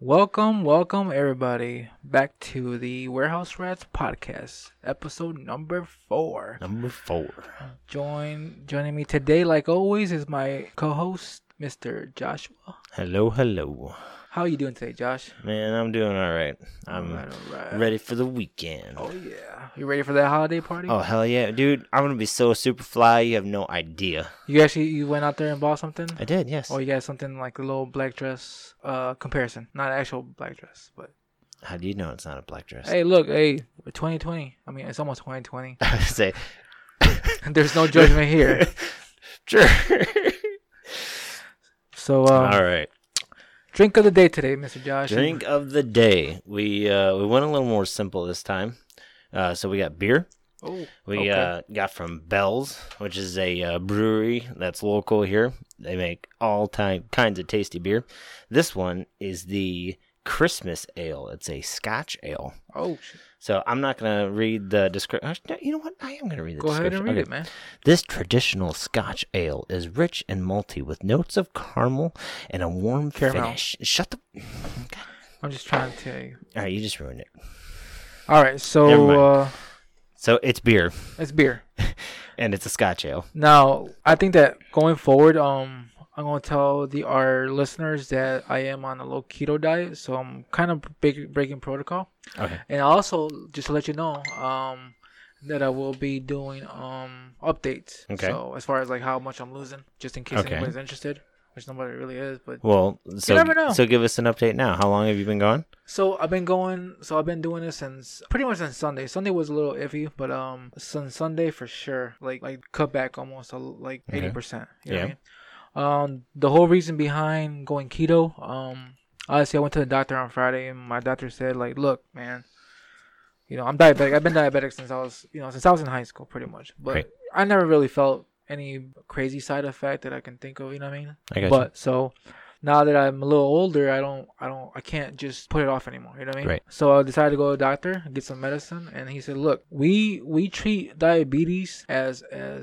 Welcome everybody back to the Warehouse Rats podcast, episode number 4. Number 4. Joining me today, like always, is my co-host, Mr. Joshua. Hello. How are you doing today, Josh? Man, I'm doing all right. I'm all right. ready for the weekend. Oh yeah, you ready for that holiday party? Oh hell yeah, dude! I'm gonna be so super fly. You have no idea. You went out there and bought something? I did, yes. Or you got something like a little black dress comparison, not actual black dress, but. How do you know it's not a black dress? Hey, look, 2020. I mean, it's almost 2020. I would say, there's no judgment here. Sure. So, all right. Drink of the day today, Mr. Josh. Drink of the day. We went a little more simple this time. So we got beer. Oh, We got from Bell's, which is a brewery that's local here. They make all kinds of tasty beer. This one is the Christmas Ale. It's a Scotch ale. Oh, so I'm not going to read the description. You know what? I am going to read the description. Go ahead and read it, man. This traditional Scotch ale is rich and malty with notes of caramel and a warm finish. Shut the... I'm just trying to tell you. All right, you just ruined it. All right, so... so it's beer. It's beer. And it's a Scotch ale. Now, I think that going forward, I'm going to tell our listeners that I am on a low keto diet, so I'm kind of breaking protocol. Okay. And also, just to let you know, that I will be doing updates. Okay. So as far as like how much I'm losing, just in case anybody's interested, which nobody really is, but well, so you never know. So give us an update now. How long have you been going? So I've been doing this since pretty much since Sunday. Sunday was a little iffy, but since Sunday for sure, like cut back almost like 80%. You know what I mean? The whole reason behind going keto, honestly, I went to the doctor on Friday, and my doctor said, like, look, man, you know, I'm diabetic. I've been diabetic since I was in high school, pretty much. But right. I never really felt any crazy side effect that I can think of. You know what I mean? I got you. So now that I'm a little older, I can't just put it off anymore. You know what I mean? Right. So I decided to go to the doctor and get some medicine, and he said, look, we treat diabetes as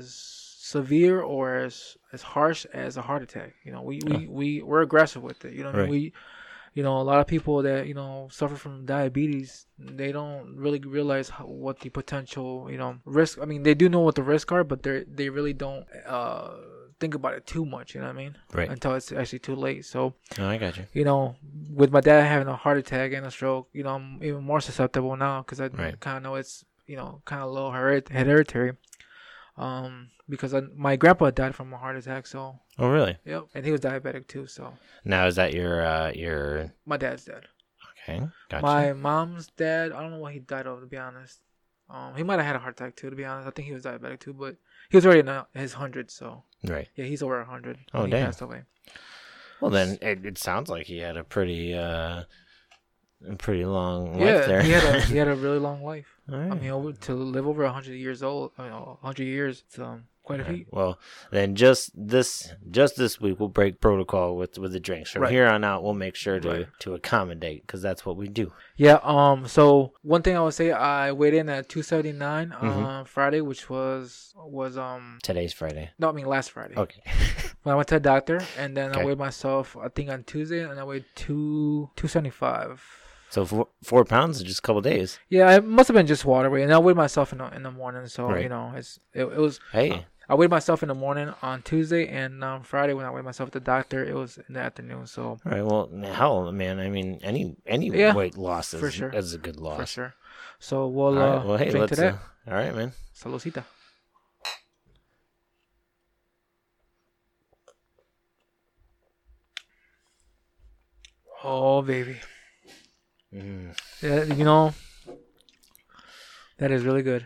severe or as harsh as a heart attack. You know, we're aggressive with it. You know what I mean? A lot of people that, suffer from diabetes, they don't really realize what the potential, risk. I mean, they do know what the risks are, but they really don't think about it too much. You know what I mean? Right. Until it's actually too late. So, I got you. With my dad having a heart attack and a stroke, I'm even more susceptible now because I kind of know it's, kind of low hereditary. Because my grandpa died from a heart attack, so. Oh, really? Yep, and he was diabetic too, so. Now, is that your... My dad's dad. Okay, gotcha. My mom's dad, I don't know what he died of, to be honest. He might have had a heart attack too, to be honest. I think he was diabetic too, but he was already in his 100s, so. Right. Yeah, he's over 100. Oh, he damn. passed away. Well, then, it sounds like he had a pretty long life there. Yeah, he had a really long life. All right. I mean, to live over 100 years old, 100 years, it's quite a feat. Well, then just this week we'll break protocol with the drinks. From here on out, we'll make sure to accommodate because that's what we do. Yeah. So one thing I would say, I weighed in at 279 on Friday, which was Today's Friday. No, I mean last Friday. Okay. When I went to the doctor, and then I weighed myself, I think on Tuesday, and I weighed 275. So 4 pounds in just a couple of days. Yeah, it must have been just water weight, and I weighed myself in the morning. So it was. Hey. I weighed myself in the morning on Tuesday, and on Friday when I weighed myself at the doctor, it was in the afternoon. So. All right. Well, hell, man. I mean, any weight loss is a good loss. For sure. So we'll drink to that. All right, man. Saludcita. Oh, baby. Yeah, that is really good.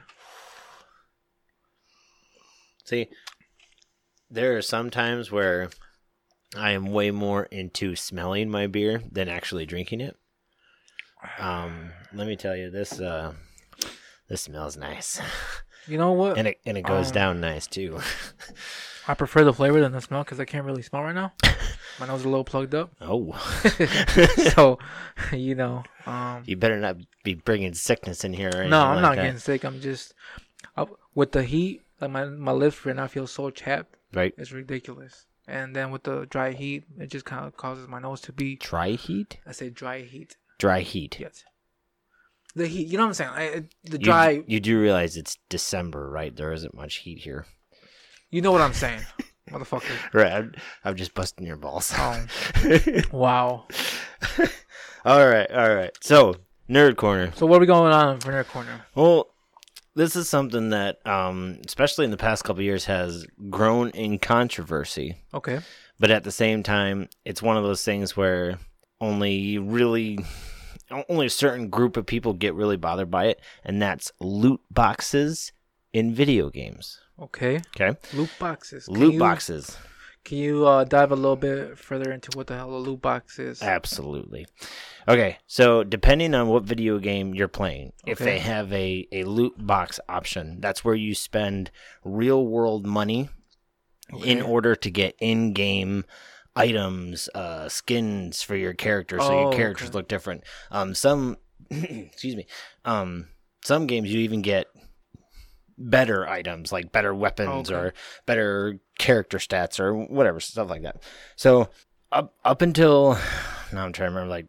See, there are some times where I am way more into smelling my beer than actually drinking it. Let me tell you, this smells nice. You know what? And it goes down nice too. I prefer the flavor than the smell because I can't really smell right now. My nose is a little plugged up. Oh. So, you better not be bringing sickness in here or anything. No, I'm not getting sick. I'm just, with the heat, like my lips right now feel so chapped. Right. It's ridiculous. and then with the dry heat, it just kind of causes my nose to be. Dry heat? I say dry heat. Dry heat. Yes. The heat, you know what I'm saying? The dry. You do realize it's December, right? There isn't much heat here. You know what I'm saying, motherfucker. Right. I'm just busting your balls. Oh. Wow. All right. So, Nerd Corner. So what are we going on for Nerd Corner? Well, this is something that, especially in the past couple of years, has grown in controversy. Okay. But at the same time, it's one of those things where only a certain group of people get really bothered by it, and that's loot boxes in video games. Okay. Loot boxes. Boxes. Can you dive a little bit further into what the hell a loot box is? Absolutely. Okay, so depending on what video game you're playing, if they have a loot box option, that's where you spend real world money in order to get in-game items, skins for your character, so your characters look different. Some excuse me. Some games you even get better items, like better weapons or better character stats or whatever, stuff like that. So up until now, I'm trying to remember,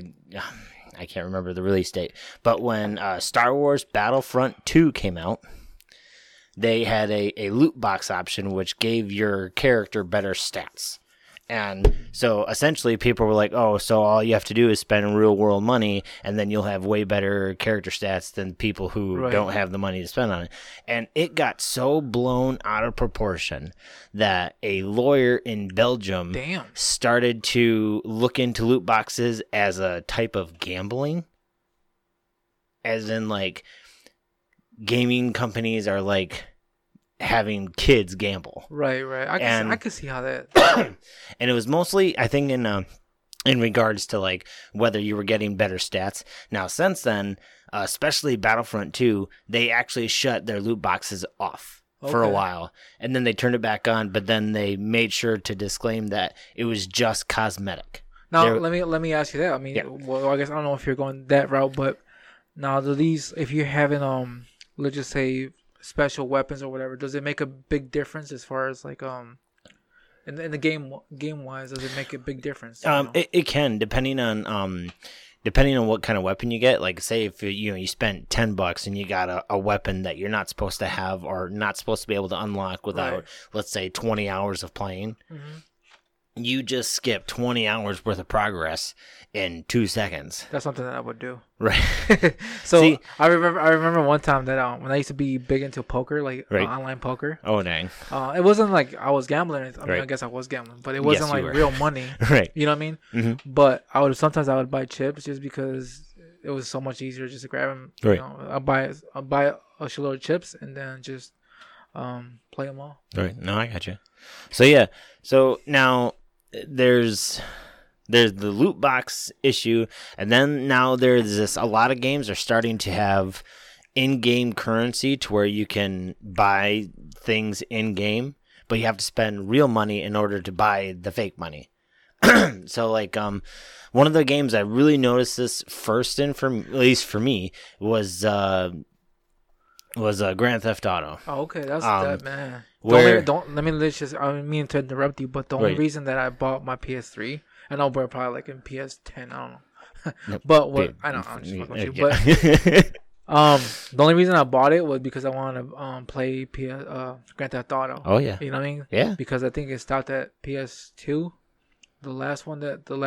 I can't remember the release date, but when Star Wars Battlefront 2 came out, they had a loot box option which gave your character better stats. And so essentially people were like, oh, so all you have to do is spend real world money and then you'll have way better character stats than people who don't have the money to spend on it. And it got so blown out of proportion that a lawyer in Belgium started to look into loot boxes as a type of gambling. As in, like, gaming companies are like having kids gamble. Right. I could see how that. And it was mostly, I think, in regards to like whether you were getting better stats. Now, since then, especially Battlefront 2, they actually shut their loot boxes off for a while, and then they turned it back on. But then they made sure to disclaim that it was just cosmetic. Now, let me ask you that. I mean, well, I guess I don't know if you're going that route, but now do these, if you're having let's just say special weapons or whatever, does it make a big difference as far as like in the game wise? Does it make a big difference? It can, depending on what kind of weapon you get. Like, say if you spent $10 and you got a weapon that you're not supposed to have or not supposed to be able to unlock without, let's say, 20 hours of playing. Mm-hmm. You just skip 20 hours worth of progress in 2 seconds. That's something that I would do. Right. So see, I remember one time that when I used to be big into poker, like online poker. Oh dang. It wasn't like I was gambling. I mean, I guess I was gambling, but it wasn't like real money. Right. You know what I mean? Mm-hmm. But sometimes I would buy chips just because it was so much easier just to grab them. Right. You know, I'll buy a shitload of chips and then just play them all. Right. No, I got you. So yeah. So now there's the loot box issue, and then now there's this. A lot of games are starting to have in-game currency to where you can buy things in-game, but you have to spend real money in order to buy the fake money. So like one of the games I really noticed this first in, at least for me, was Grand Theft Auto. Oh, okay, that's that, man. Where, I don't mean to interrupt you, but the only reason that I bought my PS3, I know we're probably like in PS10, I don't know. But what I know, I'm just fucking with you. But the only reason I bought it was because I wanted to play Grand Theft Auto. Oh yeah. You know what I mean? Yeah. Because I think it stopped at PS2, the last Grand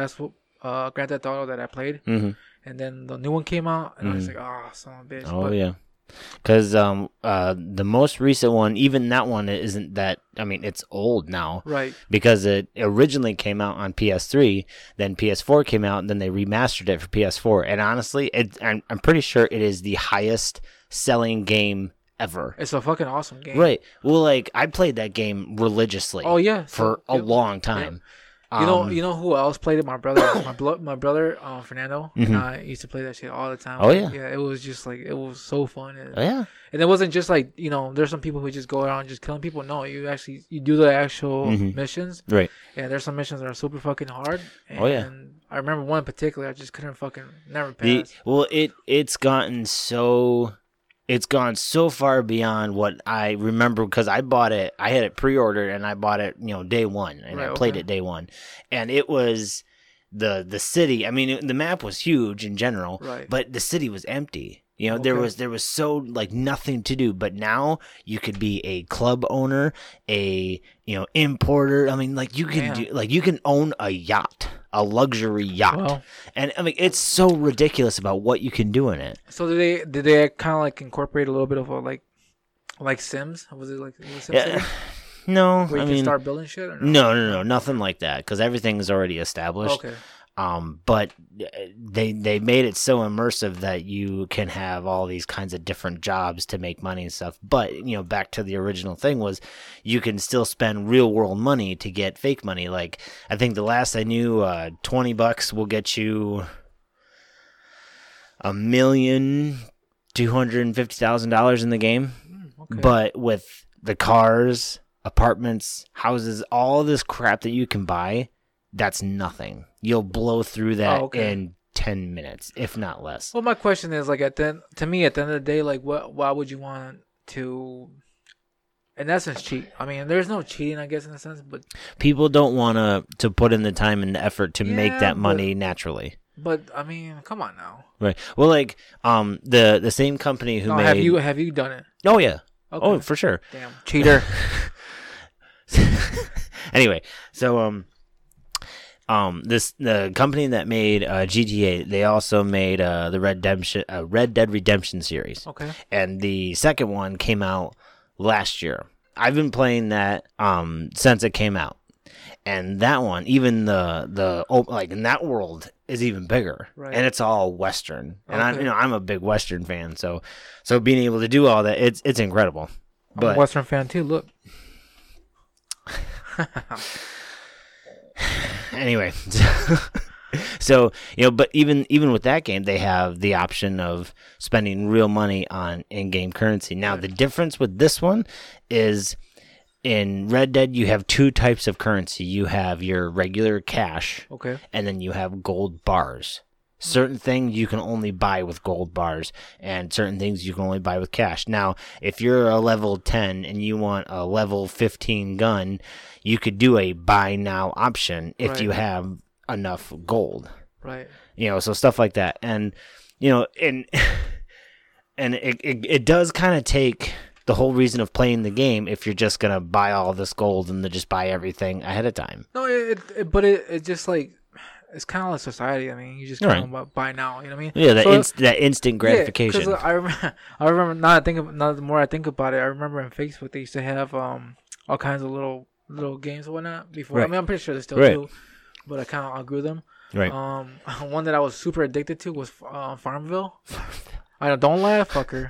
Theft Auto that I played. Mm-hmm. And then the new one came out, and I was like, oh, son of a bitch. Oh, yeah. Because the most recent one, even that one isn't that. I mean, it's old now, right? Because it originally came out on PS3, then PS4 came out, and then they remastered it for PS4. And honestly, I'm pretty sure it is the highest selling game ever. It's a fucking awesome game, right? Well, like I played that game religiously. Oh yeah, for a long time. Yeah. You know who else played it? My brother, my brother, Fernando, and I used to play that shit all the time. Oh yeah, yeah. It was just like, it was so fun. And, yeah, and it wasn't just like, there's some people who just go around just killing people. No, you do the actual missions, right? And there's some missions that are super fucking hard. And oh yeah, I remember one in particular I just couldn't fucking never pass. It's gotten so it's gone so far beyond what I remember because I bought it. I had it pre-ordered and I bought it, day one, and I played it day one, and it was the city. I mean, the map was huge in general, but the city was empty. There was so like nothing to do. But now you could be a club owner, a importer. I mean, like you can you can own a yacht. A luxury yacht, well, and I mean it's so ridiculous about what you can do in it. So did they kind of like incorporate a little bit of a like Sims? Was it like Sims? No, where you can start building shit? Or no, nothing like that because everything is already established. Okay. But they made it so immersive that you can have all these kinds of different jobs to make money and stuff. But back to the original thing was you can still spend real world money to get fake money. Like I think the last I knew, $20 will get you $1,250,000 in the game. Okay. But with the cars, apartments, houses, all this crap that you can buy, that's nothing. You'll blow through that in 10 minutes, if not less. Well, my question is, like, to me, at the end of the day, like, why would you want to, in essence, cheat? I mean, there's no cheating, I guess, in a sense, but people don't want to put in the time and the effort to make that money naturally. But I mean, come on now. Right. Well, like, the same company who made. Have you done it? Oh yeah. Okay. Oh, for sure. Damn cheater. Anyway, so the company that made GTA, they also made the Red Dead Redemption series. Okay. And the second one came out last year. I've been playing that since it came out. And that one, even the like in that world is even bigger. Right. And it's all Western. And I'm a big Western fan, so being able to do all that, it's incredible. I'm a Western fan too, look. Anyway, so but even with that game, they have the option of spending real money on in-game currency. Now, the difference with this one is in Red Dead, you have two types of currency. You have your regular cash, and then you have gold bars. Certain things you can only buy with gold bars, and certain things you can only buy with cash. Now, if you're a level 10 and you want a level 15 gun, you could do a buy now option if you have enough gold. Right. So stuff like that. And, and it does kind of take the whole reason of playing the game if you're just going to buy all this gold and then just buy everything ahead of time. No, it just like, it's kind of like society. I mean, you just kind of buy now. You know what I mean? Yeah, that instant gratification. Yeah, I remember. Now the more I think about it, I remember in Facebook they used to have all kinds of little games and whatnot before. Right. I mean, I'm pretty sure they still do, but I kind of outgrew them. Right. One that I was super addicted to was Farmville. I don't laugh, fucker.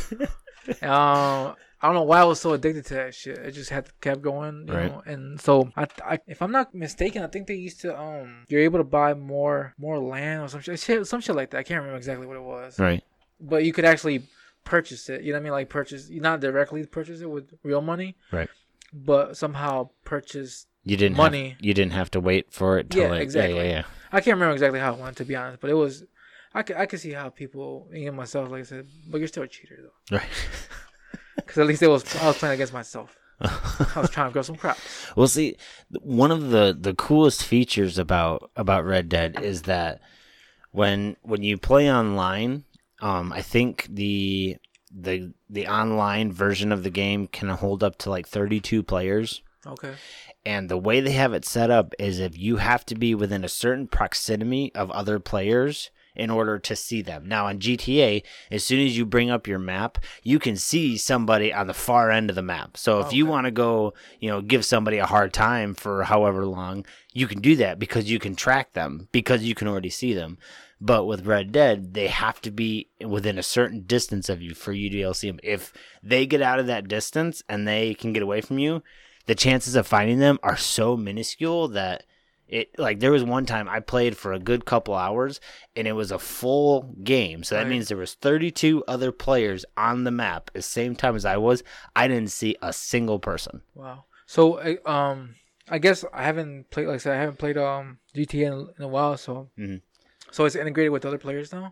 I don't know why I was so addicted to that shit. It just kept going, you know. And so, I, if I'm not mistaken, I think they used to you're able to buy more land or some shit like that. I can't remember exactly what it was. Right. But you could actually purchase it. You know what I mean? Like you not directly purchase it with real money. Right. But somehow purchase you didn't have to wait for it. Exactly. Yeah. I can't remember exactly how it went, to be honest. But it was. I could see how people, even myself, like I said, but you're still a cheater though. Right. Because at least I was playing against myself. I was trying to grow some crops. Well, see, one of the coolest features about Red Dead is that when you play online, I think the online version of the game can hold up to like 32 players. Okay. And the way they have it set up is if you have to be within a certain proximity of other players in order to see them. Now, on GTA, as soon as you bring up your map, you can see somebody on the far end of the map. So if you want to go, give somebody a hard time for however long, you can do that because you can track them, because you can already see them. But with Red Dead, they have to be within a certain distance of you for you to be able to see them. If they get out of that distance and they can get away from you, the chances of finding them are so minuscule that there was one time I played for a good couple hours and it was a full game. So that means there was 32 other players on the map at the same time as I was. I didn't see a single person. Wow. So I guess I haven't played, like I said, I haven't played GTA in a while. So so it's integrated with other players now?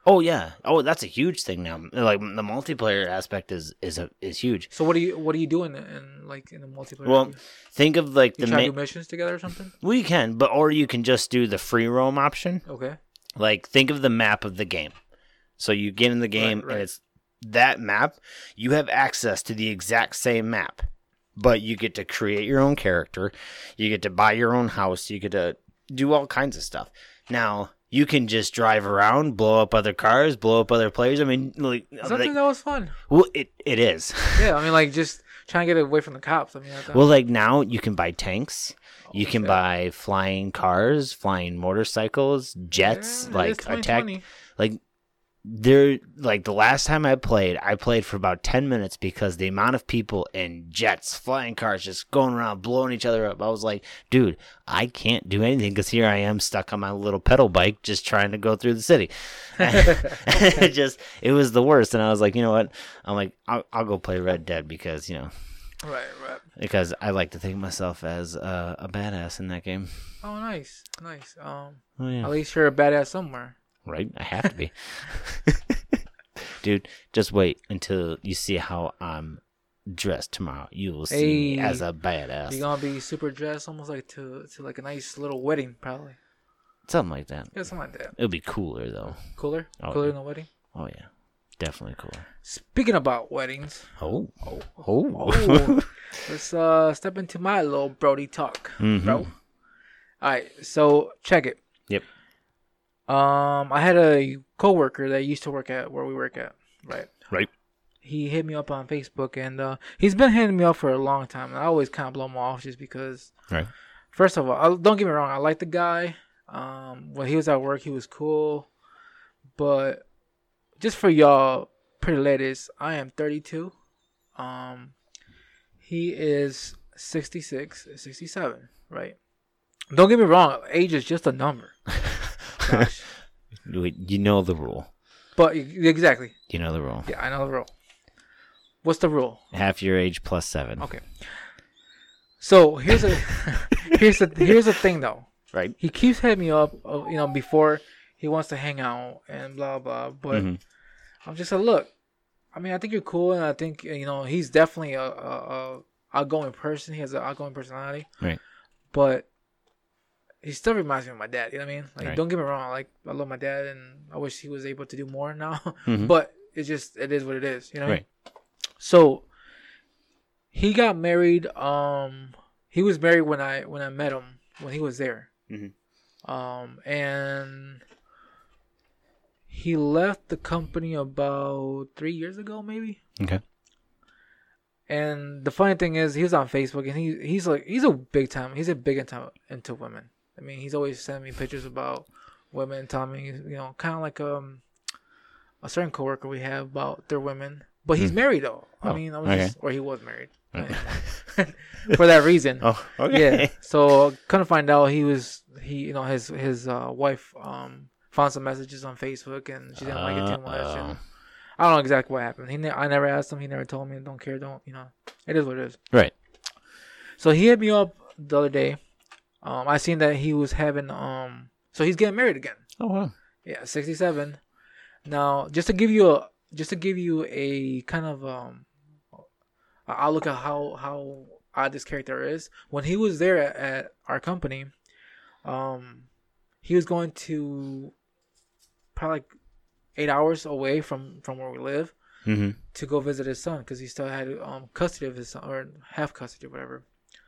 Oh yeah. Oh, that's a huge thing now. Like the multiplayer aspect is huge. So what do you do in the multiplayer? Well, think of like you try to do missions together or something. Well, you can, or you can just do the free roam option. Okay. Like think of the map of the game. So you get in the game right. and it's that map. You have access to the exact same map, but you get to create your own character. You get to buy your own house. You get to do all kinds of stuff. Now you can just drive around, blow up other cars, blow up other players. I mean, like something that was fun. Well, it is. Yeah, I mean, like just trying to get away from the cops. I mean, well, like now you can buy tanks. You can buy flying cars, flying motorcycles, jets, like attack. Like there, like the last time I played for about 10 minutes because the amount of people in jets, flying cars, just going around blowing each other up. I was like, dude, I can't do anything because here I am stuck on my little pedal bike just trying to go through the city. It was the worst. And I was like, you know what? I'm like, I'll go play Red Dead because, you know. Right. Because I like to think of myself as a badass in that game. Oh, nice. Oh, yeah. At least you're a badass somewhere. Right? I have to be. Dude, just wait until you see how I'm dressed tomorrow. You will see me as a badass. You're going to be super dressed almost like to like a nice little wedding, probably. Something like that. Yeah, something like that. It'll be cooler, though. Cooler? Oh, cooler than a wedding? Oh, yeah. Definitely cooler. Speaking about weddings. Oh. Let's step into my little Brody talk, mm-hmm. bro. All right, so check it. Yep. I had a coworker that used to work at where we work at, right? Right. He hit me up on Facebook, and he's been hitting me up for a long time, and I always kind of blow him off just because. Right. First of all, don't get me wrong, I like the guy. When he was at work, he was cool, but just for y'all pretty ladies, I am 32. He is 66, 67, right? Don't get me wrong, age is just a number. Gosh. You know the rule. But exactly. You know the rule. Yeah, I know the rule. What's the rule? Half your age plus 7. Okay. So here's the thing though. Right. He keeps hitting me up, before he wants to hang out and blah blah. But I'm just like, look, I mean, I think you're cool, and I think he's definitely a outgoing person. He has an outgoing personality. Right. But he still reminds me of my dad. You know what I mean? Like, right. Don't get me wrong. Like, I love my dad, and I wish he was able to do more now. Mm-hmm. But it is what it is. You know? Right. So he got married. He was married when I met him when he was there. Mm-hmm. And he left the company about 3 years ago, maybe. Okay. And the funny thing is, he was on Facebook, and he's a big time into women. I mean, he's always sending me pictures about women, telling me, kind of like a certain coworker we have about their women. But he's married though. Oh, I mean, or he was married. Okay. For that reason. Oh, okay. Yeah. So couldn't find out his wife found some messages on Facebook, and she didn't like it too much. And I don't know exactly what happened. I never asked him. He never told me. Don't care. It is what it is. Right. So he hit me up the other day. I seen that he was having so he's getting married again. Oh wow. Yeah, 67. Now, just to give you a kind of outlook at how odd this character is. When he was there at our company, he was going to probably like 8 hours away from where we live to go visit his son because he still had custody of his son, or half custody, whatever.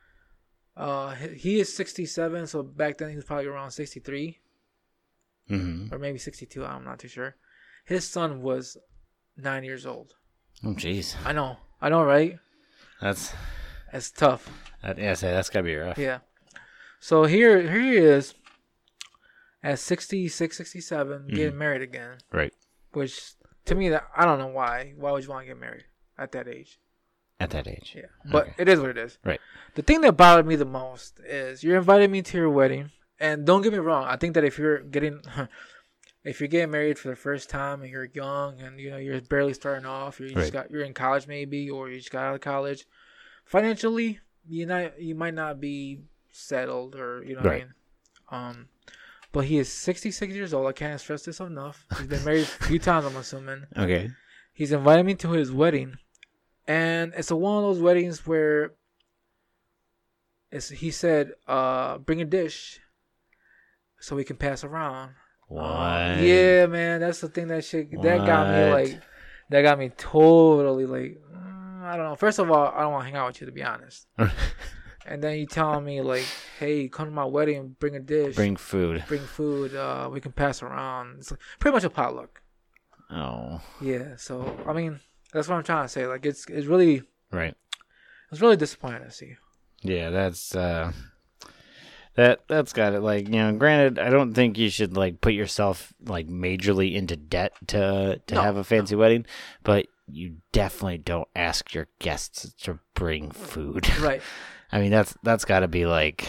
He is 67, so back then he was probably around 63, or maybe 62. I'm not too sure. His son was 9 years old. Oh, jeez. I know, right? That's tough. That's gotta be rough. Yeah. So here he is at 66, 67, getting married again. Right. Which to me, I don't know why. Why would you want to get married at that age? At that age. Yeah. But It is what it is. Right. The thing that bothered me the most is you're inviting me to your wedding, and don't get me wrong. I think that if you're getting married for the first time and you're young and you're barely starting off, you're in college maybe, or you just got out of college, financially you might not be settled, or what I mean. but he is 66 years old. I can't stress this enough. He's been married a few times, I'm assuming. Okay. He's invited me to his wedding, and it's one of those weddings where he said, bring a dish so we can pass around. What? Yeah, man, that's the thing that got me totally like, I don't know. First of all, I don't want to hang out with you, to be honest. And then you telling me like, hey, come to my wedding, bring a dish, Bring food. We can pass around. It's like pretty much a potluck. Oh. Yeah, so I mean, that's what I'm trying to say. Like, it's really Right. It's really disappointing to see. Yeah, that's that's got it. Like, granted, I don't think you should like put yourself like majorly into debt to have a fancy wedding, but you definitely don't ask your guests to bring food. Right. I mean, that's got to be like,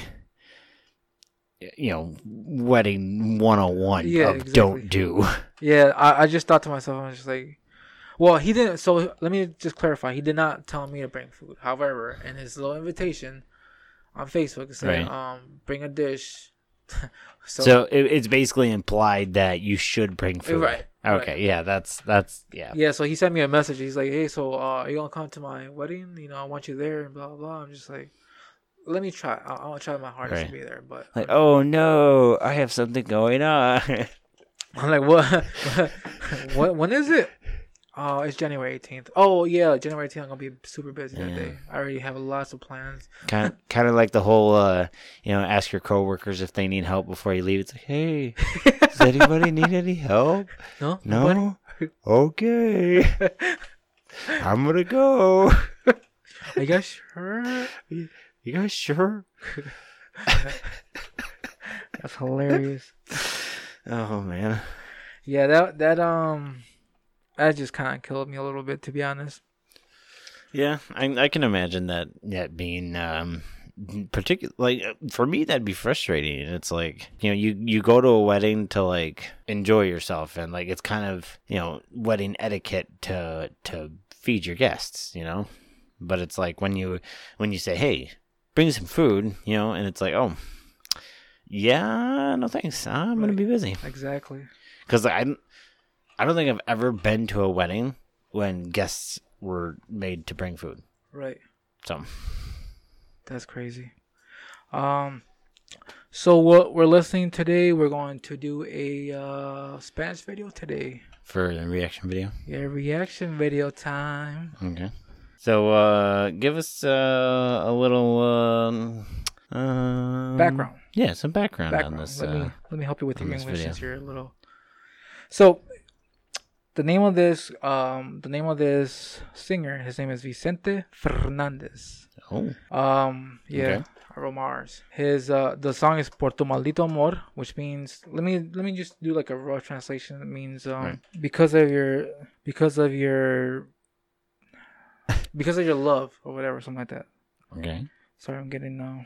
wedding 101 of exactly. don't do. Yeah, I just thought to myself, I was just like, well, he didn't. So let me just clarify. He did not tell me to bring food. However, in his little invitation on Facebook, it said, bring a dish. So it's basically implied that you should bring food. Right. Okay. Right. Yeah. That's yeah. Yeah. So he sent me a message. He's like, hey, so are you gonna come to my wedding? I want you there and blah blah blah. I'm just like, let me try. I'll try my hardest to be there. But like, oh no, I have something going on. I'm like, what? What? When is it? Oh, it's January 18th. Oh yeah, January 18th. I'm gonna be super busy that day. I already have lots of plans. Kind of like the whole, ask your coworkers if they need help before you leave. It's like, hey, does anybody need any help? No. No. Okay. I'm gonna go. Are you guys sure? You guys sure? That's hilarious. Oh man. Yeah, that just kind of killed me a little bit, to be honest. Yeah, I can imagine that being particular. Like for me, that'd be frustrating. It's like you go to a wedding to like enjoy yourself, and like it's kind of wedding etiquette to feed your guests, But it's like when you say, hey, bring some food, and it's like, oh, yeah, no thanks, I'm gonna be busy. Exactly. Because I don't think I've ever been to a wedding when guests were made to bring food. Right. So that's crazy. So what we're listening today, we're going to do a Spanish video today. For the reaction video? Yeah, reaction video time. Okay. So give us a little background. Yeah, some background on this. Let me help you with your English video. since you're a little. So the name of this singer, his name is Vicente Fernandez. Oh. Yeah. Okay. Romars. His the song is Por tu maldito amor, which means let me just do like a raw translation. It means because of your love or whatever, something like that. Okay. Sorry, I'm getting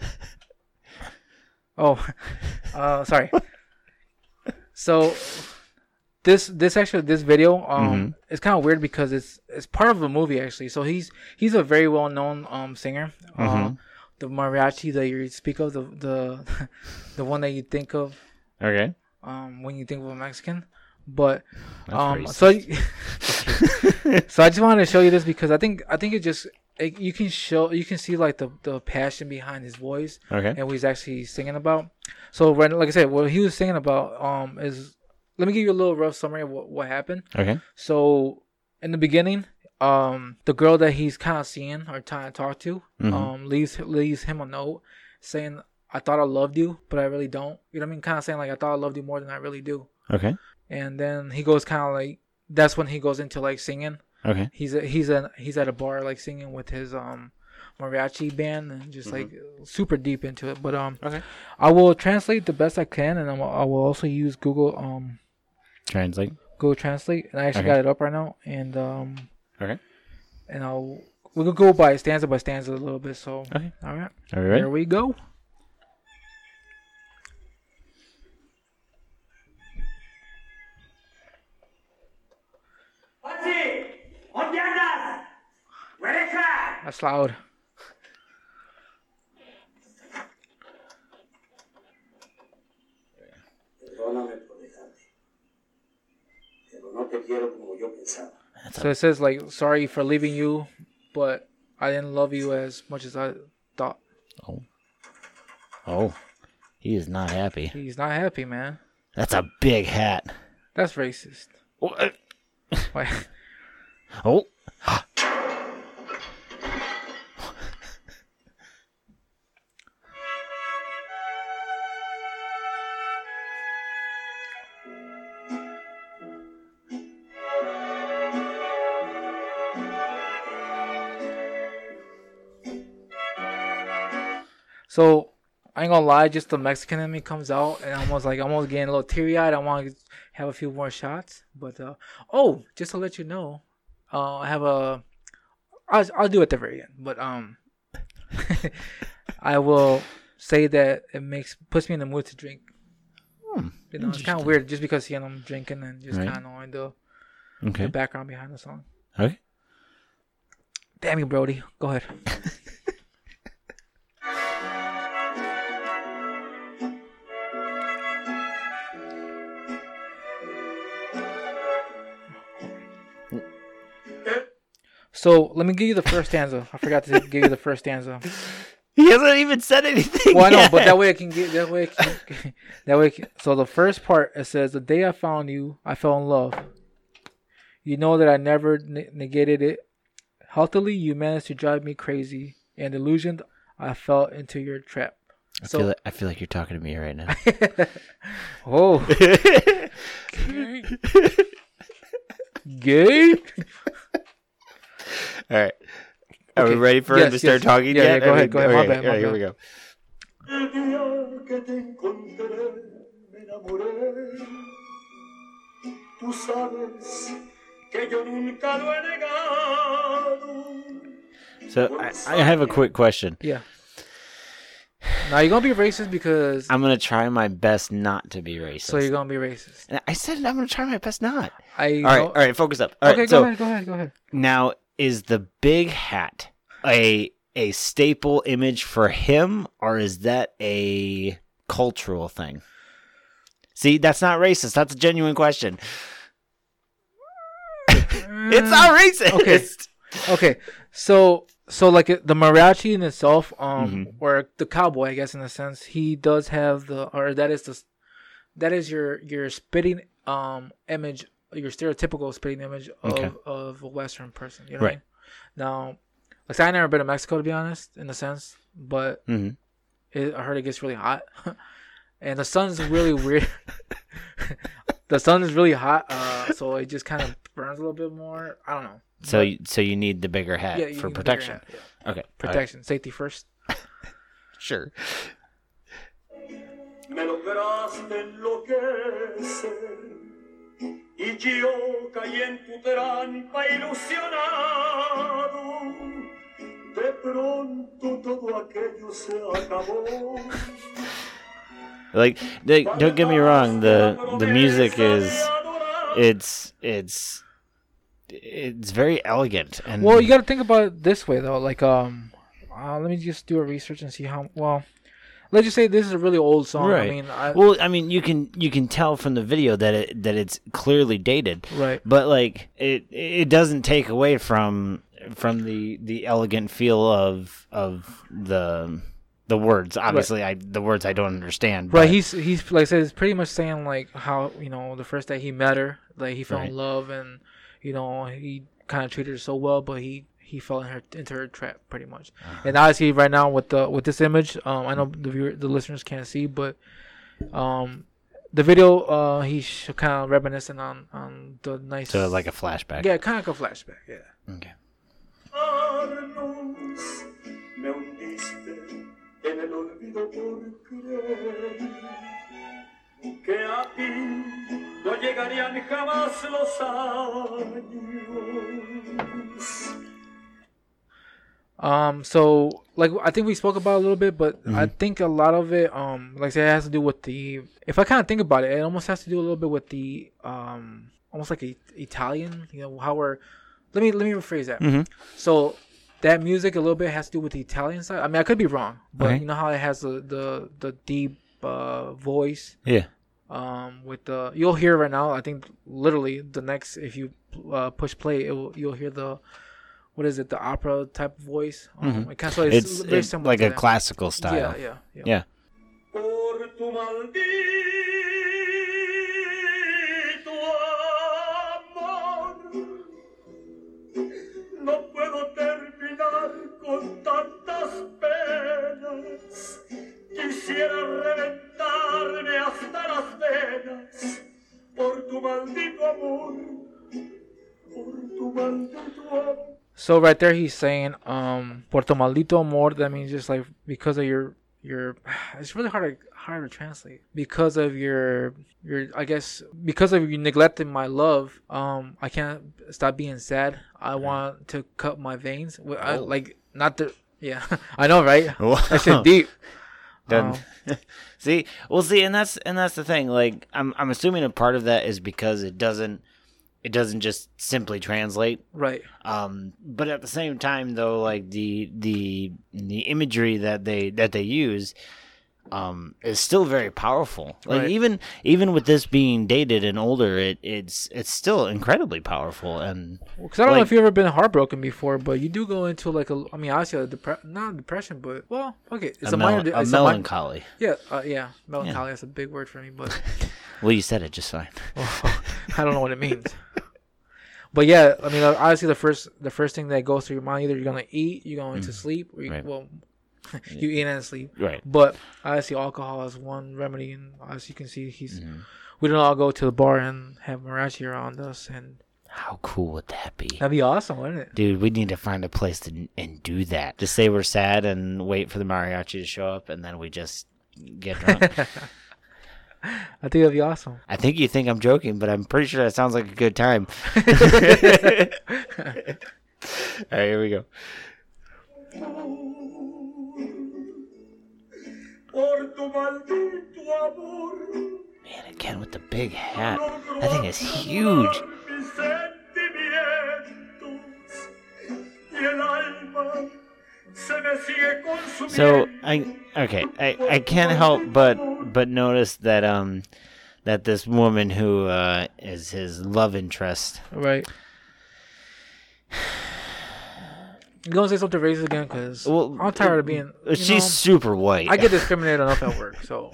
sorry. So this video is kind of weird because it's part of a movie actually. So he's a very well known singer. The mariachi that you speak of, the one that you think of. Okay. When you think of a Mexican, but so I just wanted to show you this because I think it just you can see like the passion behind his voice. Okay. And what he's actually singing about. So like I said, what he was singing about is, let me give you a little rough summary of what happened. Okay. So in the beginning, the girl that he's kind of seeing or trying to talk to, leaves him a note saying, "I thought I loved you, but I really don't." You know what I mean? Kind of saying like, "I thought I loved you more than I really do." Okay. And then he goes kind of like, that's when he goes into like singing. Okay. He's at a bar like singing with his mariachi band and just like super deep into it. But okay. I will translate the best I can, and I will also use Google Translate. Google Translate, and I actually got it up right now. And okay. And we'll go by stanza a little bit. So okay. All right. Are you ready? Here we go. That's loud. te quiero como yo pensaba. So it says like, sorry for leaving you, but I didn't love you as much as I thought. Oh, he is not happy. He's not happy, man. That's a big hat. That's racist. Oh. Why? Oh. So I ain't gonna lie, just the Mexican in me comes out, and I'm almost getting a little teary eyed. I want to have a few more shots, but just to let you know, I have I'll do it at the very end, but I will say that it puts me in the mood to drink. You know, it's kind of weird just because I'm drinking and just kind of knowing the background behind the song. Okay. Damn you, Brody. Go ahead. So let me give you the first stanza. I forgot to give you the first stanza. He hasn't even said anything. Well, I know, yet. but that way I can get So the first part, it says, "The day I found you, I fell in love. You know that I never negated it. Healthily, you managed to drive me crazy, and illusioned, I fell into your trap." I feel like you're talking to me right now. Oh, gay. All right. Are we ready for him to start talking yeah, yet? Yeah, go ahead. Okay, My bad. All right, here we go. El día que te encontré, me enamoré. Tú sabes que yo nunca lo he negado. So I have a quick question. Yeah. Now you're gonna be racist because I'm gonna try my best not to be racist. so you're gonna be racist. And I said I'm gonna try my best not. All All right, focus up. All okay, right, go so ahead. Go ahead. now is the big hat a staple image for him, or is that a cultural thing? See, that's not racist. That's a genuine question. It's not racist. Okay. So like the mariachi in itself, or the cowboy, I guess in a sense, he does have that is your spitting image, your stereotypical spitting image of a Western person. You know what I mean? Now, like I've never been to Mexico, to be honest, in a sense, but I heard it gets really hot, and the sun's really weird. The sun is really hot, so it just kind of burns a little bit more. I don't know. So you need the bigger hat for protection. Okay, protection, safety first. Sure. Me lograste enloquecer y yo caí en tu trampa ilusionado. De pronto todo aquello se acabó. Like, don't get me wrong. The music is it's very elegant. And well, you got to think about it this way though. Like let me just do a research and see how well. Let's just say this is a really old song. Right. I mean, you can tell from the video that it's clearly dated. Right. But like it doesn't take away from the elegant feel of the words. Obviously, the words I don't understand. Right. But... He's like I said, it's pretty much saying like how the first day he met her, like he fell in love, and he kind of treated her so well, but he fell into her trap pretty much. And obviously right now with this image, I know the listeners can't see, but the video he's kind of reminiscent on the nice. So like a flashback. Yeah, kind of like a flashback. Yeah. Okay. Me hundiste en el olvido por creer que a ti no llegarían jamás los años. So like I think we spoke about it a little bit, but I think a lot of it, like I said, it has to do with if I kind of think about it, it almost has to do a little bit with the, almost like Italian, how let me rephrase that. Mm-hmm. So that music a little bit has to do with the Italian side. I mean, I could be wrong, but you know how it has the deep voice. Yeah. with the you'll hear right now. I think literally the next if you push play, you'll hear the what is it? The opera type of voice. It kind of, so it's very it's similar like to a that. classical style. Yeah. Por tu maldito amor, no puedo terminar con tantas penas. Quisiera reventarme hasta las venas por tu maldito amor, por tu maldito amor. So right there, he's saying, "Por tu maldito amor." That means just like because of your. It's really hard to translate because of your I guess because of you neglecting my love. I can't stop being sad. I want to cut my veins. Like not the yeah. I know, right? I said deep. See, and that's the thing. Like, I'm assuming a part of that is because it doesn't just simply translate, right? But at the same time, though, like the imagery that they use, is still very powerful. Like Right. even with this being dated and older, it's still incredibly powerful. And Because I don't know if you've ever been heartbroken before, but you do go into like obviously not depression, but well, okay, it's a melancholy. Yeah, melancholy. That's a big word for me, but Well, you said it just fine. I don't know what it means. But yeah, I mean, obviously the first thing that goes through your mind, either you're gonna eat, you're going to sleep, or you eat and sleep. Right. But obviously alcohol is one remedy, and as you can see, we don't all go to the bar and have mariachi around us, and How cool would that be? that'd be awesome, wouldn't it? Dude, we need to find a place and do that. Just say we're sad and wait for the mariachi to show up, and then we just get drunk. I think that'd be awesome. I think you think I'm joking, but I'm pretty sure that sounds like a good time. All right, here we go. Por tu maldito amor, Man, again with the big hat. That thing is huge. mis sentimientos, y el alma se me sigue consumiendo. So I can't help but notice that that this woman who is his love interest. Right. You gonna say something racist again? Because I'm tired of being. She's super white. I get discriminated enough at work, so.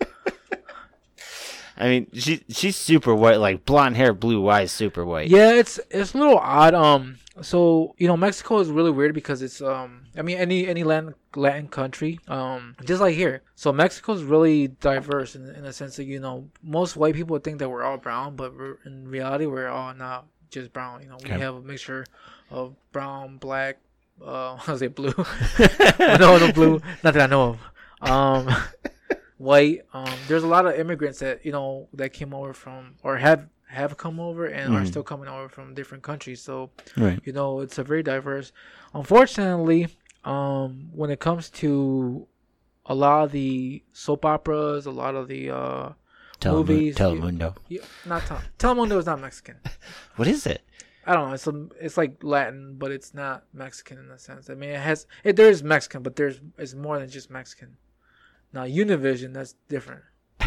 I mean, she's super white, like blonde hair, blue eyes, super white. Yeah, it's a little odd. So Mexico is really weird because it's I mean any Latin country just like here. So Mexico's really diverse in the sense that most white people think that we're all brown, but in reality we're all not just brown. We have a mixture of brown, black, I was say blue. no blue, not that I know of. White. There's a lot of immigrants that that came over from or have come over and are still coming over from different countries. So Right. it's a very diverse. Unfortunately, when it comes to a lot of the soap operas, a lot of the movies, Telemundo. Telemundo is not Mexican. What is it? I don't know. It's like Latin, but it's not Mexican in a sense. I mean, there is Mexican, but it's more than just Mexican. Now Univision, that's different.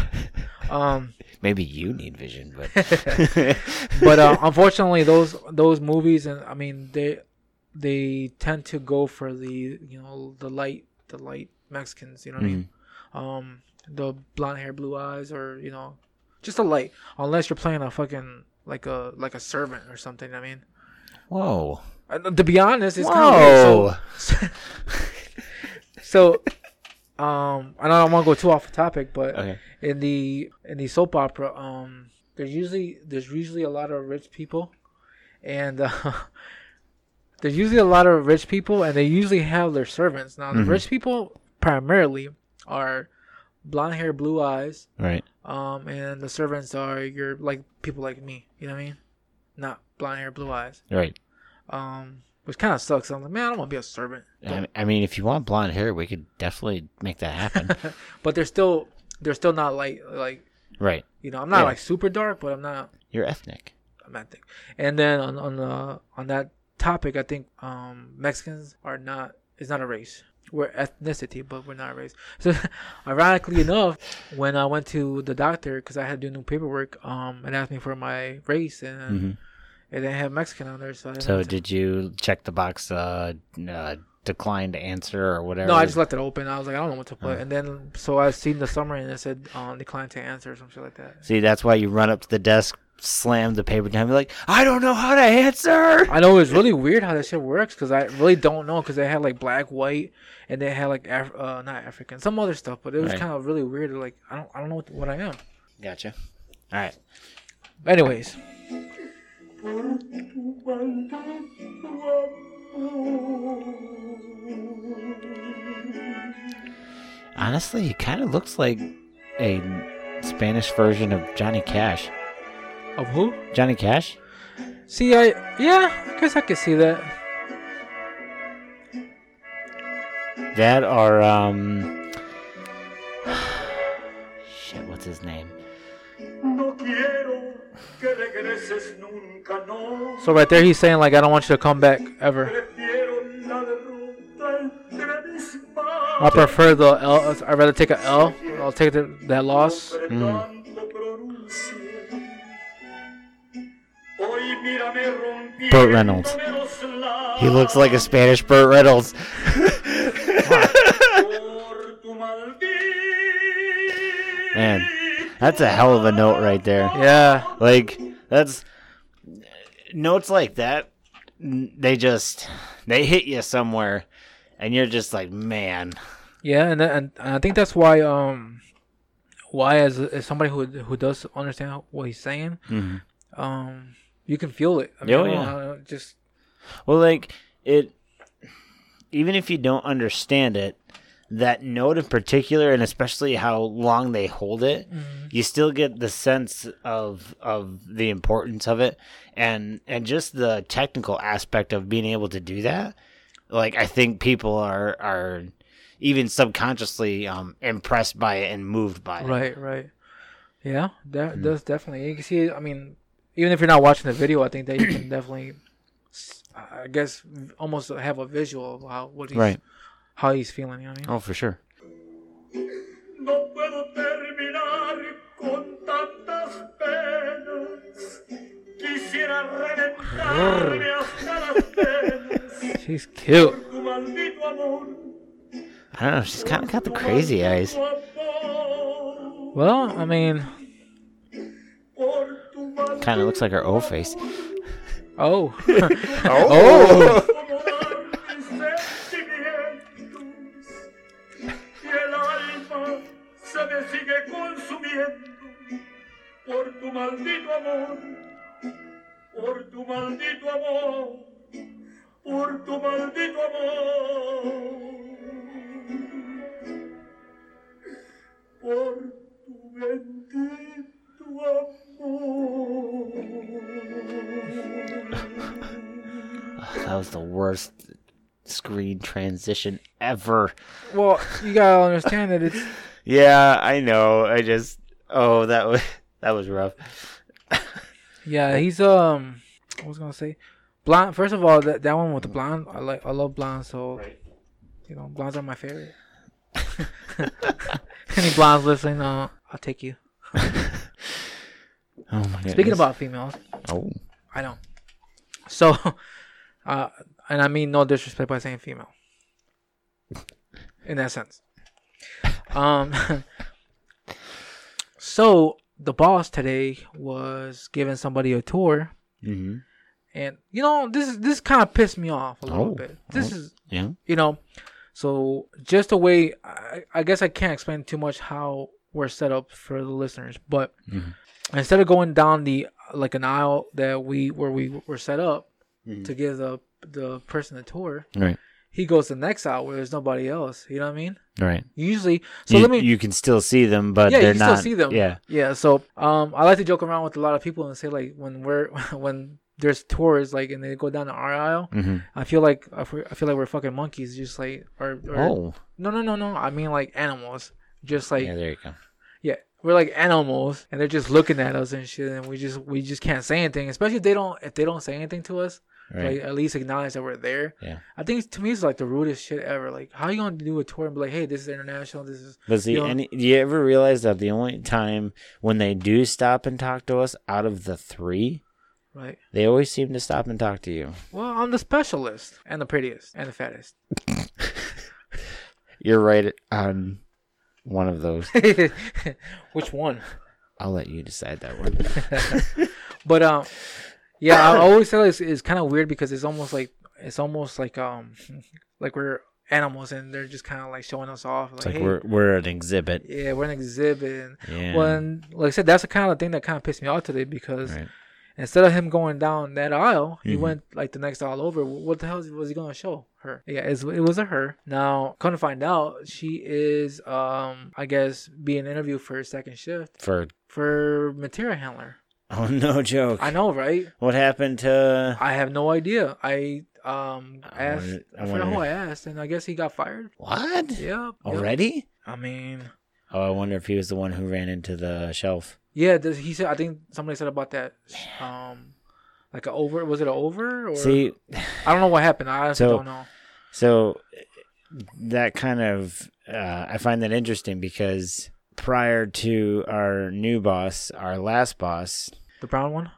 Maybe you need vision, but But unfortunately, those movies, and I mean they tend to go for the the light Mexicans. You know what I mean? The blonde hair, blue eyes, or just a light. Unless you're playing a fucking like a servant or something. I mean, whoa. To be honest, it's kind of weird. So I don't want to go too off the topic, but Okay. in the soap opera, there's usually a lot of rich people, and there's usually a lot of rich people, and they usually have their servants. Now, the rich people primarily are blonde hair, blue eyes, Right. and the servants are like people like me. You know what I mean? Not blonde hair, blue eyes. Right. Which kind of sucks. I'm like, man, I don't want to be a servant. I mean, if you want blonde hair, we could definitely make that happen. But they're still not like Right. I'm not like super dark, but I'm not. You're ethnic. I'm not thick. And then on that topic, I think Mexicans are not. It's not a race. we're ethnicity, but we're not race. So, ironically enough, when I went to the doctor because I had to do new paperwork, it asked me for my race, and it didn't have Mexican on there. So did you check the box? Declined to answer or whatever? No, I just left it open. I was like, I don't know what to put, and then so I seen the summary and it said declined to answer or some shit like that. See, that's why you run up to the desk, slam the paper down, and be like, I don't know how to answer. I know it's really weird how that shit works because I really don't know because they had like black, white, and they had like not African, some other stuff, but it was kind of really weird. Like I don't know what I am. Gotcha. All right. Anyways. Honestly, he kind of looks like a Spanish version of Johnny Cash. Of who? Johnny Cash? See, I guess I could see that. That or shit, what's his name? So right there, he's saying like, I don't want you to come back ever. I prefer the L. I'd rather take an L. I'll take that loss. Burt Reynolds. He looks like a Spanish Burt Reynolds. Man, that's a hell of a note right there. Yeah. Like, that's... Notes like that, they hit you somewhere, and you're just like, man. Yeah, and I think that's why as somebody who does understand what he's saying, you can feel it. I mean, well, like it. Even if you don't understand it, that note in particular, and especially how long they hold it, you still get the sense of the importance of it, and just the technical aspect of being able to do that. Like, I think people are even subconsciously impressed by it and moved by it. Right. Yeah, that's definitely. You can see it, I mean, even if you're not watching the video, I think that you can definitely, I guess, almost have a visual of how he's feeling. You know what I mean? Oh, for sure. No puedo terminar con tantas penas. Quisiera reventarme hasta las penas. She's cute. Tu maldito amor. I don't know. She's kind of got the crazy eyes. Well, I mean, kind of looks like her old face. Oh. Oh. Se me sigue consumiendo por tu maldito amor, por tu maldito amor, por tu maldito amor, por tu bendito amor. That was the worst screen transition ever. Well, you gotta understand that it's. Yeah, I know. That was rough. Yeah, he's what was I gonna say? Blonde. First of all, that one with the blonde, I love blonde, so blondes are my favorite. Any blondes listening, I'll take you. Oh my god. Speaking about females. Oh. I know. So, and I mean no disrespect by saying female. In that sense. So the boss today was giving somebody a tour, and this kind of pissed me off a little bit. This is so just the way I guess I can't explain too much how we're set up for the listeners, but instead of going down an aisle where we were set up to give the person a tour, right. He goes to the next aisle where there's nobody else. You know what I mean? Right. Usually, you can still see them, but they're not. Yeah, you still see them. Yeah. Yeah. So, I like to joke around with a lot of people and say like when there's tours and they go down to our aisle, I feel like we're fucking monkeys, just like no. I mean like animals, just like there you go. Yeah, we're like animals, and they're just looking at us and shit, and we just can't say anything, especially if they don't say anything to us. Right. Like at least acknowledge that we're there. Yeah. I think to me it's like the rudest shit ever. Like how you gonna do a tour and be like, hey, this is international. This is. But see, you know- do you ever realize that the only time when they do stop and talk to us out of the 3, Right. they always seem to stop and talk to you? Well, I'm the specialist and the prettiest and the fattest. You're right on one of those. Which one? I'll let you decide that one. But yeah, I always say it's kind of weird because it's almost like like we're animals and they're just kind of like showing us off. It's Like, like hey, we're an exhibit. yeah, we're an exhibit. And, Yeah. well, and like I said, that's the kind of thing that kind of pissed me off today because Right. instead of him going down that aisle, he Mhm. went like the next aisle over. What the hell was he going to show her? Yeah, it was a her. Now, come to find out, she is, I guess, being interviewed for second shift for material handler. Oh, no joke. I know, right? What happened to? I have no idea. I asked. wonder- I I forgot who wonder- I asked, and I guess he got fired. What? Yep. Already? I mean, Oh, I wonder if he was the one who ran into the shelf. yeah. He said. I think somebody said about that. Like a over. Was it an over? Or See, I don't know what happened. I honestly So- don't know. so that kind of I find that interesting because prior to our new boss, our last boss, The brown one.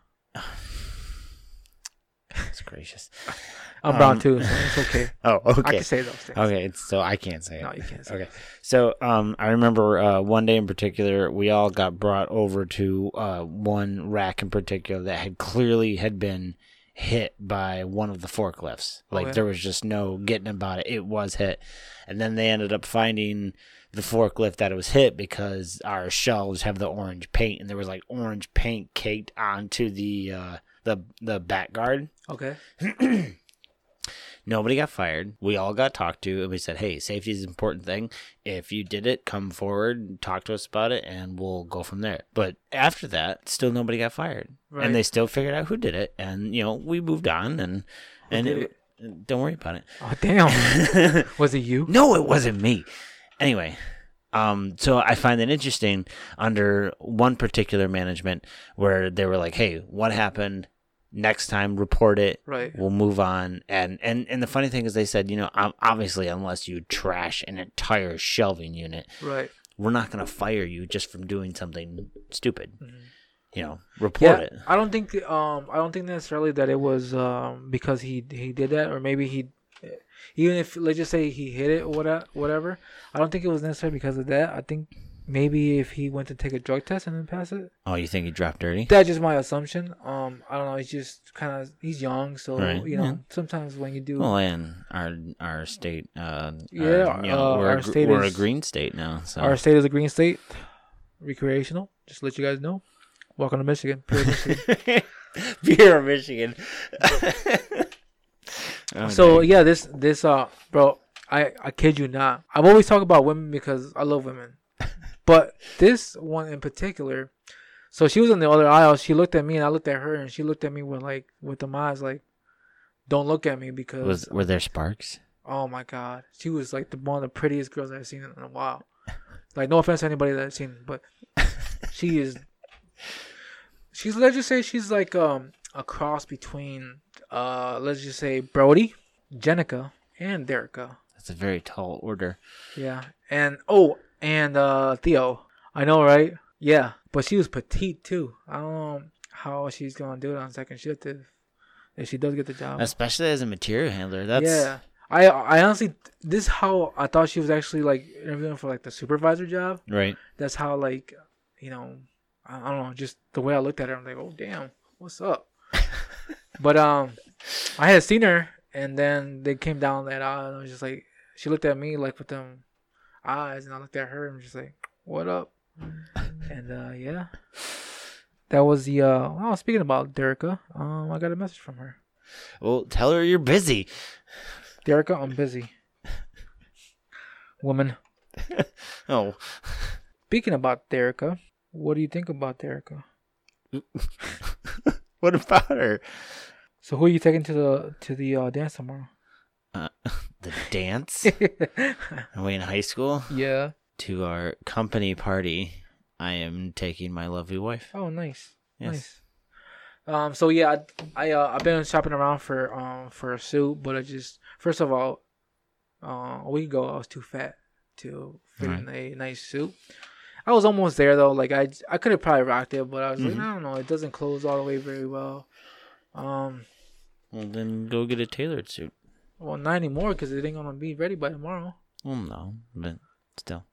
it's gracious. I'm brown too, so it's okay. Oh, I okay. can say those things. Okay, so I can't say it. No, you can't say. Okay. So I remember one day in particular, we all got brought over to one rack in particular that had clearly been hit by one of the forklifts. Like Okay. there was just no getting about it. It was hit. And then they ended up finding the forklift that it was hit because our shelves have the orange paint and there was like orange paint caked onto the back guard. Okay. Nobody got fired. We all got talked to, and we said, hey, safety is an important thing. If you did it, come forward, talk to us about it, and we'll go from there. But after that, still nobody got fired. Right. And they still figured out who did it. And, we moved on, and did don't worry about it. Oh damn. Was it you? No, it wasn't me. Anyway, so I find it interesting under one particular management where they were like, hey, what happened? Next time, report it. Right. We'll move on. And the funny thing is they said, obviously, unless you trash an entire shelving unit, Right. we're not going to fire you just from doing something stupid. Mm-hmm. Report Yeah, it. I don't think necessarily that it was because he did that, or maybe he, even if let's just say he hit it or whatever. I don't think it was necessarily because of that. I think maybe if he went to take a drug test and then pass it. Oh, you think he dropped dirty? That's just my assumption. I don't know. He's just he's young, so Right, yeah. sometimes when you do, Well, and our state, our we're state we're a is- green state now. So our state is a green state, recreational. Just to let you guys know. Welcome to Michigan. Pure Michigan. Pure Michigan. Oh, So dang. yeah, this bro, I kid you not. I've always talked about women because I love women, but this one in particular. So she was in the other aisle. She looked at me and I looked at her, and she looked at me with them eyes like, "Don't look at me," because were there sparks? oh my god, she was like one of the prettiest girls I've seen in a while. Like no offense to anybody that I've seen, but she's let's just say she's like a cross between let's just say Brody, Jenica, and Derica. That's a very tall order. Yeah. And Theo. I know, right? Yeah. But she was petite too. I don't know how she's gonna do it on second shift if she does get the job. Especially as a material handler. That's Yeah. I honestly, this is how I thought she was actually like interviewing for like the supervisor job. right. That's how like, I don't know, just the way I looked at her, I'm like, oh damn, what's up? But I had seen her, and then they came down that aisle, and I was just like, she looked at me like with them eyes, and I looked at her, and I'm just like, what up? And yeah, that was the speaking about Derica, I got a message from her. Well, tell her you're busy. Derica, I'm busy. Woman. Oh. Speaking about Derica, what do you think about Derica? What about her? So who are you taking to the dance tomorrow? The dance? Are we in high school? Yeah. To our company party, I am taking my lovely wife. Oh, nice. Yes. Nice. So yeah, I've been shopping around for a suit, but I just first of all, a week ago I was too fat to fit in a nice suit. I was almost there though. Like I could have probably rocked it, but I was like, I don't know, it doesn't close all the way very well. Well, then go get a tailored suit. Well, not anymore because it ain't gonna be ready by tomorrow. Well, no, but still.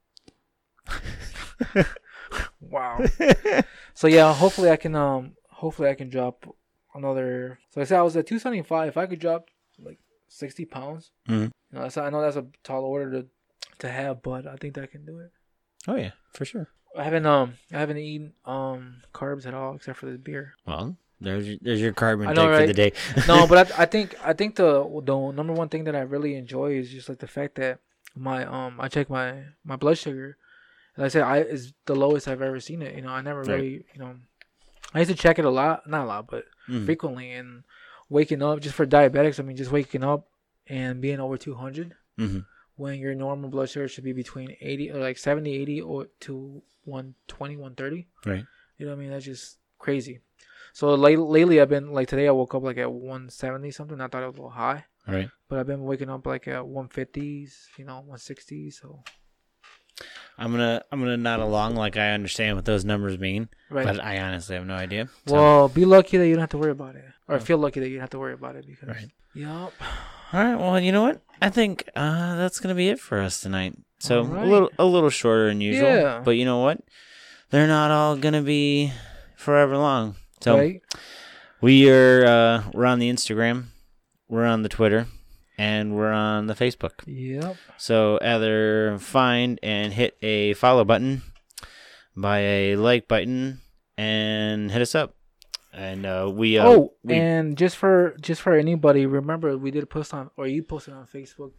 Wow. So yeah, hopefully I can drop another. So I said I was at 275. If I could drop like 60 pounds, Mhm. you know, I know that's a tall order to have, but I think that I can do it. Oh yeah, for sure. I haven't eaten carbs at all except for this beer. Well, there's your carb I intake know, for right? the day. No, but I think the number one thing that I really enjoy is just like the fact that my I check my blood sugar. Like I said, is the lowest I've ever seen it. You know, I never really, you know, I used to check it a lot, not a lot, but frequently. And waking up, just for diabetics, I mean, just waking up and being over 200 when your normal blood sugar should be between 80 or like 70, 80 or to 120, 130. Right. You know what I mean? That's just crazy. So lately, I've been like today. I woke up like at 170 something. I thought it was a little high, Right. but I've been waking up like at 150s, you know, 160s. So I'm gonna nod along like I understand what those numbers mean, right. but I honestly have no idea. So. Well, be lucky that you don't have to worry about it, or feel lucky that you don't have to worry about it because. Right. Yup. All right. Well, you know what? I think that's gonna be it for us tonight. So All right. a little shorter than usual. Yeah. But you know what? They're not all gonna be forever long. So Right. we're on the Instagram, we're on the Twitter, and we're on the Facebook. Yep. So either find and hit a follow button, buy a like button, and hit us up. And we and just for anybody, remember we did post on, or you posted on Facebook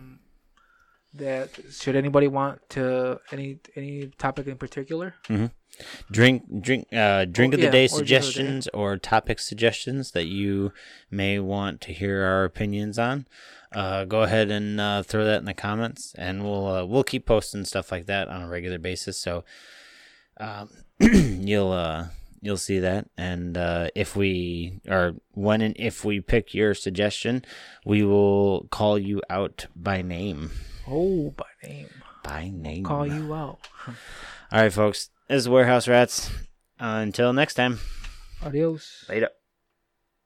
that should anybody want to any topic in particular. drink of the day or suggestions or topic suggestions that you may want to hear our opinions on. Go ahead and throw that in the comments, and we'll keep posting stuff like that on a regular basis. So you'll see that, and if we pick your suggestion, we will call you out by name. Oh, by name. By name. Call you out. All right, folks. This is Warehouse Rats. Until next time. Adios. Later.